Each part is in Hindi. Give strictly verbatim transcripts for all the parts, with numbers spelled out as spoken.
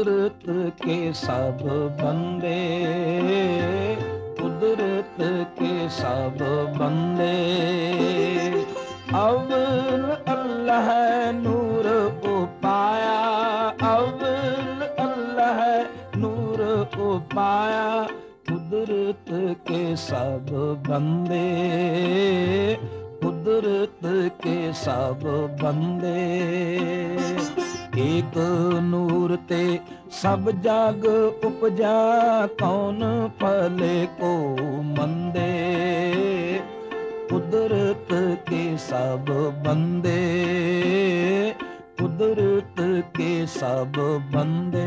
कुदरत के सब बंदे, कुदरत के सब बंदे। अव्वल अल्लाह नूर उपाया, अव्वल अल्लाह नूर उपाया। कुदरत के सब बंदे, कुदरत के सब बंदे। एक नूर ते सब जग उपजा, कौन भले को मंदे। कुदरत के सब बंदे, कुदरत के सब बंदे।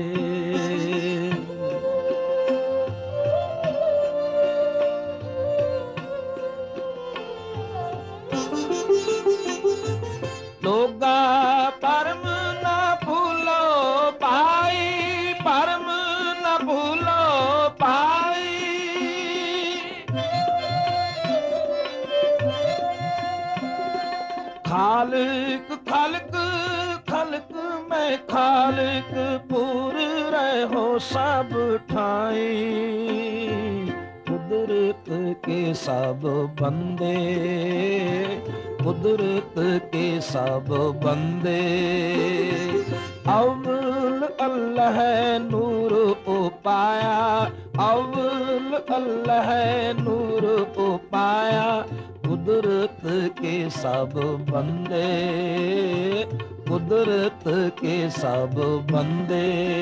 लोगा परम न भूलो पाई, परम न भूलो पाई। खालिक खलक खलक में खालिक पूर रहो सब ठाई। कुदरत के सब बंदे, कुदरत के सब बंदे। अव्वल अल्लाह नूर उपाया, अव्वल अल्लाह नूर उपाया। कुदरत के सब बंदे, कुदरत के सब बंदे।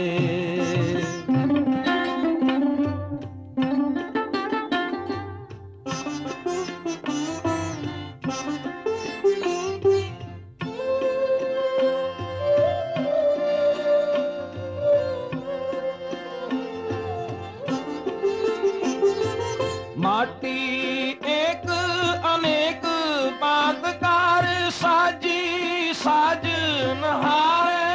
माटी एक अनेक बातकार साजी साजनहारे।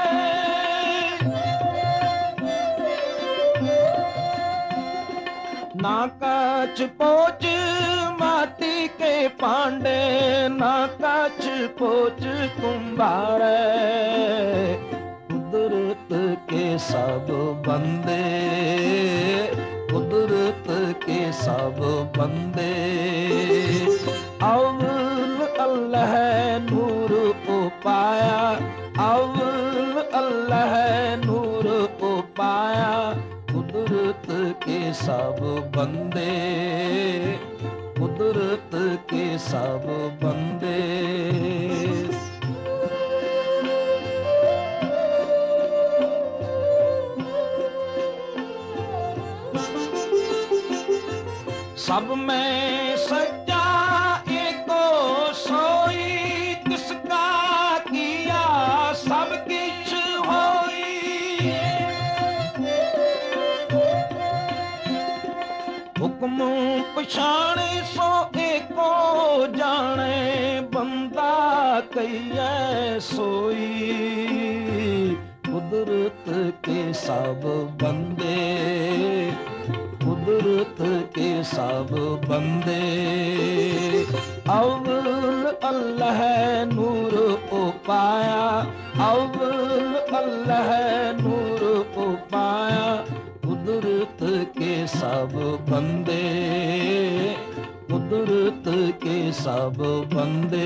ना कछ पोच माटी के पांडे, ना कछ पोच कुंभारे। कुदरत के सब बंदे, कुदरत के सब बंदे। अव्वल अल्लाह नूर उपाया, अव्वल अल्लाह नूर उपाया। कुदरत के सब बंदे, कुदरत के सब बंदे। सब में सच्चा एको सोई, किसका किया सब किछ होई। हुक्म पछाणे सो एको जाने, बंदा कहिए सोई। कुदरत के सब बंदे, कुदरत के सब बंदे। अव्वल अल्लाह नूर उपाया, अव्वल अल्लाह नूर उपाया। कुदरत के सब बंदे, कुदरत के सब बंदे।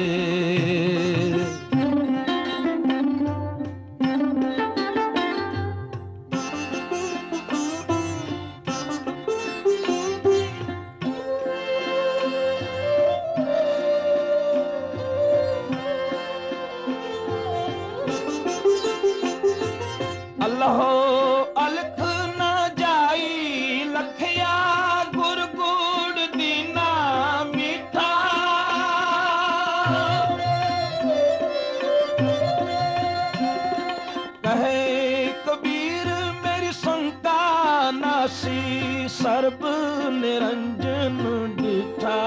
अल्लाह अलख न जाई लखया, गुर गुड़ दीना मीठा। कहे कबीर मेरी शंका नासी, सर्ब निरंजन डिठा।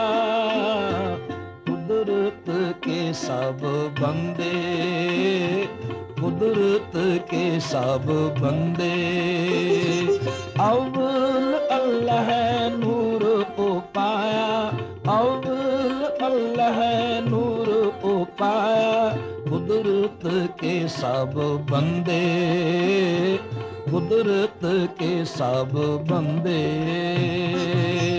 कुदरत के सब बंदे, कुदरत के सब बंदे। अव्वल अल्लाह नूर उपाया, अव्वल अल्लाह नूर उपाया। कुदरत के सब बंदे, कुदरत के सब बंदे।